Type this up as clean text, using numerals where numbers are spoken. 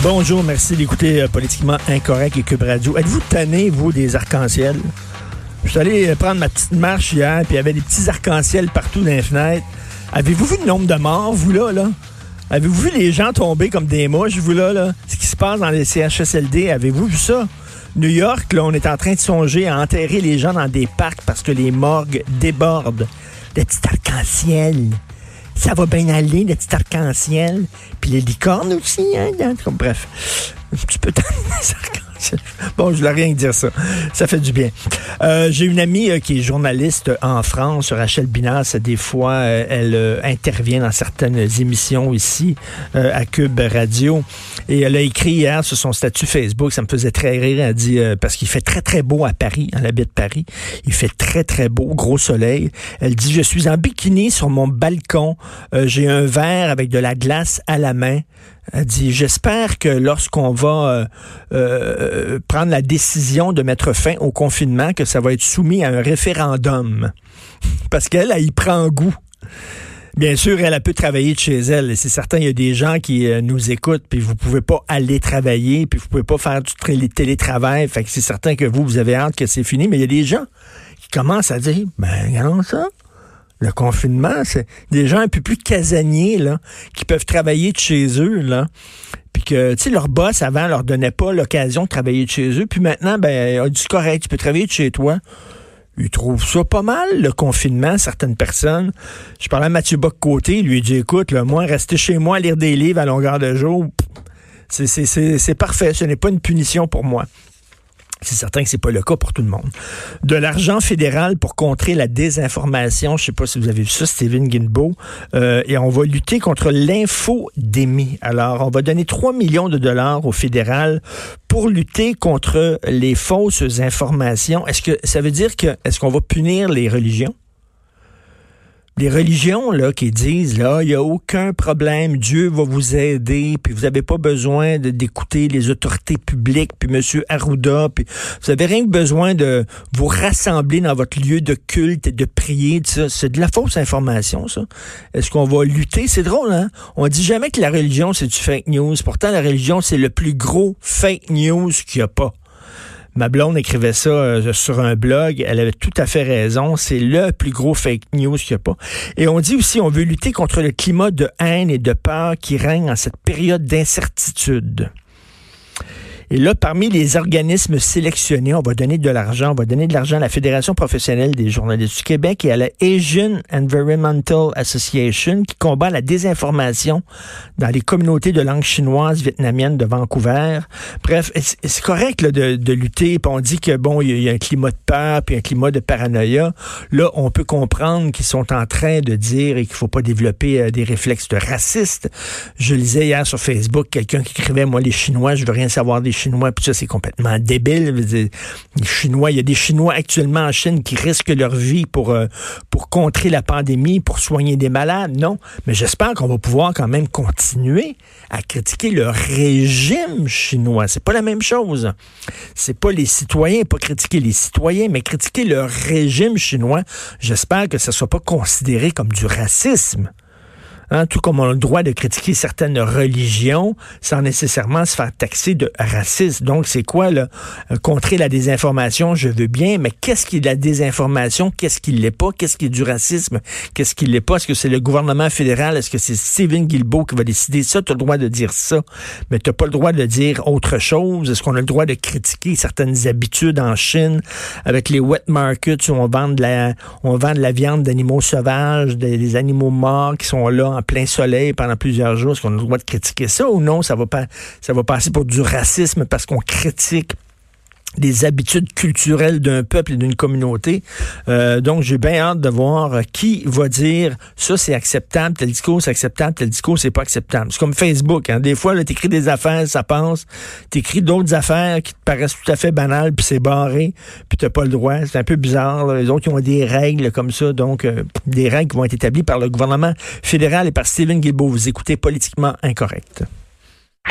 Bonjour, merci d'écouter Politiquement Incorrect et Cube Radio. Êtes-vous tanné, vous, des arcs-en-ciel? Je suis allé prendre ma petite marche hier, puis il y avait des petits arcs-en-ciel partout dans les fenêtres. Avez-vous vu le nombre de morts, vous, là? Avez-vous vu les gens tomber comme des mouches, vous, là? Ce qui se passe dans les CHSLD, avez-vous vu ça? New York, là, on est en train de songer à enterrer les gens dans des parcs parce que les morgues débordent. Des petits arcs-en-ciel. Ça va bien aller, le petit arc-en-ciel. Puis les licornes aussi, hein? Bref, un petit peu tanné les arcs-en-ciel. Bon, je voulais rien dire ça. Ça fait du bien. J'ai une amie qui est journaliste en France, Rachel Binas. Des fois, elle intervient dans certaines émissions ici à Cube Radio. Et elle a écrit hier sur son statut Facebook, ça me faisait très rire. Elle dit, parce qu'il fait très, très beau à Paris. Elle habite Paris. Il fait très, très beau, gros soleil. Elle dit, je suis en bikini sur mon balcon. J'ai un verre avec de la glace à la main. Elle dit, j'espère que lorsqu'on va prendre la décision de mettre fin au confinement, que ça va être soumis à un référendum. Parce qu'elle, elle y prend goût. Bien sûr, elle a pu travailler de chez elle. C'est certain, il y a des gens qui nous écoutent, puis vous pouvez pas aller travailler, puis vous pouvez pas faire du télétravail. Fait que c'est certain que vous avez hâte que c'est fini. Mais il y a des gens qui commencent à dire, regardons ça. Le confinement, c'est des gens un peu plus casaniers, là, qui peuvent travailler de chez eux, là. Puis que, tu sais, leur boss, avant, leur donnait pas l'occasion de travailler de chez eux. Puis maintenant, il dit, c'est correct, tu peux travailler de chez toi. Ils trouvent ça pas mal, le confinement, certaines personnes. Je parlais à Mathieu Bock-Côté, il lui a dit, écoute, là, moi, rester chez moi à lire des livres à longueur de jour, c'est parfait, ce n'est pas une punition pour moi. C'est certain que c'est pas le cas pour tout le monde. De l'argent fédéral pour contrer la désinformation. Je sais pas si vous avez vu ça, Stephen Guilbeault. Et on va lutter contre l'infodémie. Alors, on va donner 3 millions de dollars au fédéral pour lutter contre les fausses informations. Est-ce que ça veut dire est-ce qu'on va punir les religions? Les religions là qui disent là, il n'y a aucun problème, Dieu va vous aider, puis vous n'avez pas besoin d'écouter les autorités publiques, puis M. Arruda, puis vous avez rien que besoin de vous rassembler dans votre lieu de culte et de prier, ça. C'est de la fausse information, ça. Est-ce qu'on va lutter? C'est drôle, hein? On dit jamais que la religion, c'est du fake news. Pourtant, la religion, c'est le plus gros fake news qu'il n'y a pas. Ma blonde écrivait ça sur un blog. Elle avait tout à fait raison. C'est le plus gros fake news qu'il n'y a pas. Et on dit aussi, on veut lutter contre le climat de haine et de peur qui règne en cette période d'incertitude. Et là, parmi les organismes sélectionnés, on va donner de l'argent. On va donner de l'argent à la Fédération professionnelle des journalistes du Québec et à la Asian Environmental Association qui combat la désinformation dans les communautés de langue chinoise, vietnamienne de Vancouver. Bref, c'est correct là, de lutter. Puis on dit que bon, il y a un climat de peur puis un climat de paranoïa. Là, on peut comprendre qu'ils sont en train de dire et qu'il faut pas développer des réflexes de racistes. Je lisais hier sur Facebook quelqu'un qui écrivait, moi, les Chinois, je veux rien savoir des Chinois, puis ça, c'est complètement débile. Les Chinois, il y a des Chinois actuellement en Chine qui risquent leur vie pour contrer la pandémie, pour soigner des malades. Non, mais j'espère qu'on va pouvoir quand même continuer à critiquer le régime chinois. C'est pas la même chose. C'est pas les citoyens, pas critiquer les citoyens, mais critiquer le régime chinois. J'espère que ça soit pas considéré comme du racisme. Hein, tout comme on a le droit de critiquer certaines religions sans nécessairement se faire taxer de racisme. Donc, c'est quoi, là? Contrer la désinformation, je veux bien, mais qu'est-ce qui est de la désinformation? Qu'est-ce qui l'est pas? Qu'est-ce qui est du racisme? Qu'est-ce qui l'est pas? Est-ce que c'est le gouvernement fédéral? Est-ce que c'est Stephen Guilbeault qui va décider ça? Tu as le droit de dire ça, mais tu n'as pas le droit de dire autre chose. Est-ce qu'on a le droit de critiquer certaines habitudes en Chine avec les wet markets où on vend de la viande d'animaux sauvages, des animaux morts qui sont là en plein soleil pendant plusieurs jours? Est-ce qu'on a le droit de critiquer ça ou non? Ça va passer pour du racisme parce qu'on critique des habitudes culturelles d'un peuple et d'une communauté. Donc, j'ai bien hâte de voir qui va dire ça, c'est acceptable, tel discours, c'est acceptable, tel discours, c'est pas acceptable. C'est comme Facebook. Hein. Des fois, tu écris des affaires, ça passe. Tu écris d'autres affaires qui te paraissent tout à fait banales, puis c'est barré, puis tu n'as pas le droit. C'est un peu bizarre. Là. Les autres, ils ont des règles comme ça. Donc, des règles qui vont être établies par le gouvernement fédéral et par Stephen Guilbeault. Vous écoutez Politiquement Incorrect.